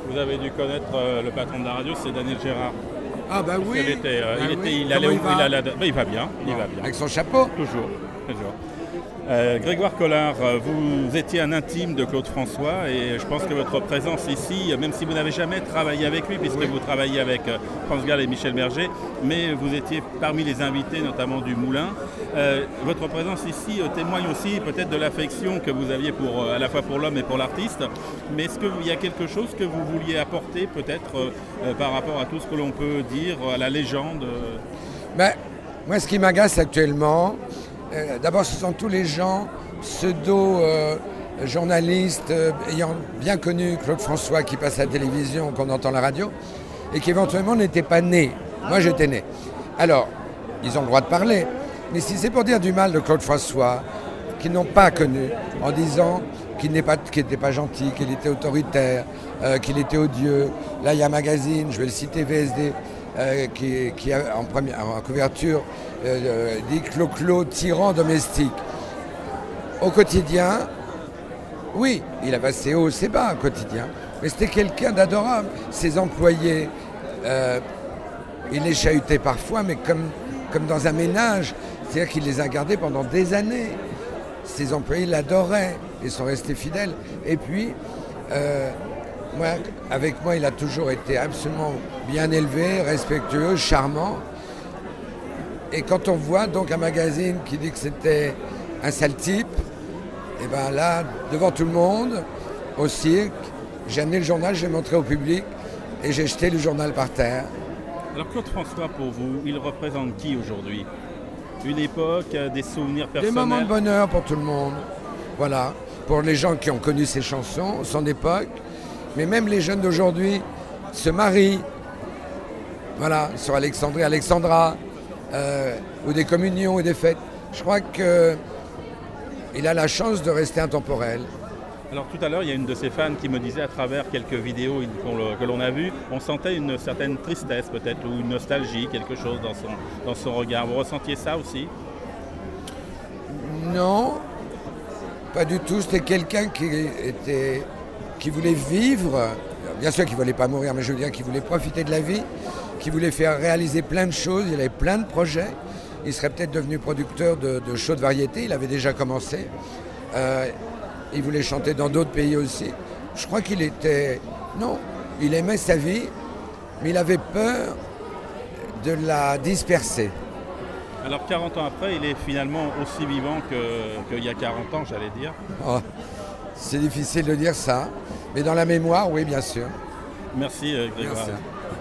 Vous avez dû connaître le patron de la radio, c'est Daniel Gérard. Ah bah oui. Il allait où il va bien, il va bien. Avec son chapeau. Toujours. Grégoire Collard, vous étiez un intime de Claude François et je pense que votre présence ici, même si vous n'avez jamais travaillé avec lui, puisque vous travaillez avec France Gall et Michel Berger, mais vous étiez parmi les invités, notamment du Moulin. Votre présence ici témoigne aussi peut-être de l'affection que vous aviez à la fois pour l'homme et pour l'artiste. Mais est-ce qu'il y a quelque chose que vous vouliez apporter peut-être par rapport à tout ce que l'on peut dire, à la légende Moi, ce qui m'agace actuellement, d'abord, ce sont tous les gens pseudo-journalistes ayant bien connu Claude François qui passe à la télévision, qu'on entend à la radio, et qui éventuellement n'étaient pas nés. Moi, j'étais né. Alors, ils ont le droit de parler, mais si c'est pour dire du mal de Claude François, qu'ils n'ont pas connu, en disant qu'il n'était pas gentil, qu'il était autoritaire, qu'il était odieux. Là, il y a un magazine, je vais le citer, VSD, qui a en couverture dit Clo-Clo, tyran domestique. Au quotidien, oui, il a passé haut, c'est bas au quotidien, mais c'était quelqu'un d'adorable. Ses employés, il les chahutait parfois, mais comme dans un ménage, c'est-à-dire qu'il les a gardés pendant des années. Ses employés l'adoraient et sont restés fidèles. Et puis, avec moi, il a toujours été absolument bien élevé, respectueux, charmant. Et quand on voit donc un magazine qui dit que c'était un sale type, et bien là, devant tout le monde, au cirque, j'ai amené le journal, je l'ai montré au public et j'ai jeté le journal par terre. Alors Claude François, pour vous, il représente qui aujourd'hui? Une époque, des souvenirs personnels? Des moments de bonheur pour tout le monde. Voilà, pour les gens qui ont connu ses chansons, son époque. Mais même les jeunes d'aujourd'hui se marient. Voilà, sur Alexandrie, Alexandra, ou des communions ou des fêtes. Je crois qu'il a la chance de rester intemporel. Alors tout à l'heure, il y a une de ses fans qui me disait à travers quelques vidéos que l'on a vues, on sentait une certaine tristesse peut-être, ou une nostalgie, quelque chose dans son regard. Vous ressentiez ça aussi? Non, pas du tout. C'était quelqu'un qui voulait vivre, bien sûr qu'il ne voulait pas mourir, mais je veux dire qu'il voulait profiter de la vie, qui voulait faire réaliser plein de choses, il avait plein de projets. Il serait peut-être devenu producteur de shows de variété, il avait déjà commencé. Il voulait chanter dans d'autres pays aussi. Je crois qu'il il aimait sa vie, mais il avait peur de la disperser. Alors 40 ans après, il est finalement aussi vivant qu'il y a 40 ans, j'allais dire. Oh, c'est difficile de dire ça, mais dans la mémoire, oui, bien sûr. Merci Grégoire. Merci.